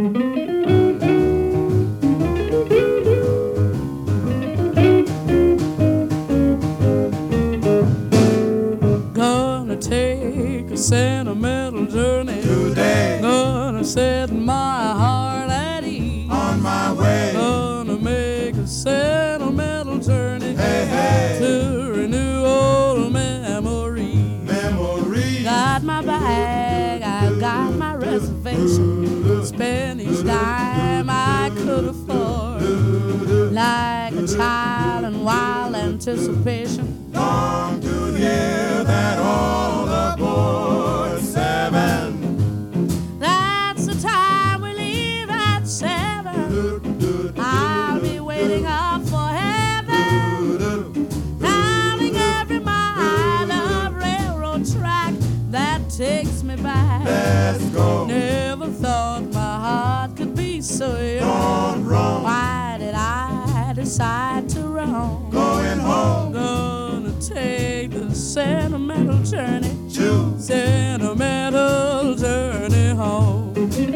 Gonna take a sentimental journey today. Gonna set my heart at ease. On my way. Gonna make a sentimental journey Hey, hey. to renew old memories. Memories. Got my bag, I've got my reservation. Spend each dime I could afford. Like a child in wild anticipation. Long to hear that all aboard 7. That's the time we leave at 7. I'll be waiting up for heaven, counting every mile of railroad track that takes me back. Let's go. Never thought my heart could be so young. Gone wrong. Why did I decide to roam? Going home. Gonna take the sentimental journey. Choose. Sentimental journey home.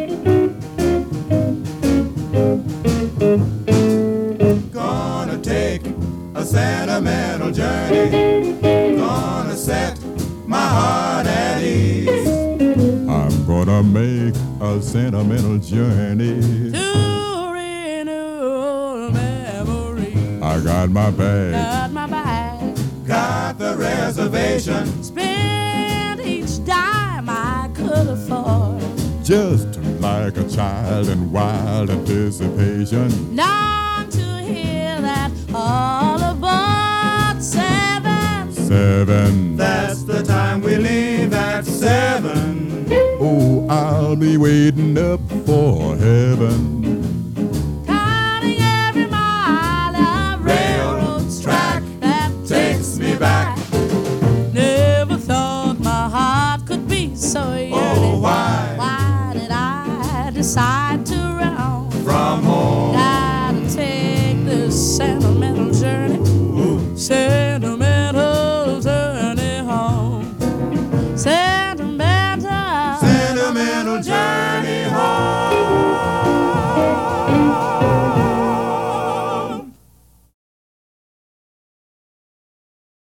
Gonna take a sentimental journey. Gonna set my heart at ease. I'm gonna make a sentimental journey. To renew memories. I got my bag. Got my bag. Got the reservation. Spend each dime I could afford. Just like a child in wild anticipation. Long to hear that all aboard 7. 7. That's the time we leave at 7. Oh, I'll be waiting up for heaven. Counting every mile of railroad track that takes me back. Never thought my heart could be so yearning. Oh, why? Why did I decide to roam From home. Gotta take this sentimental journey. Sentimental journey home. Sentimental Sentimental journey home.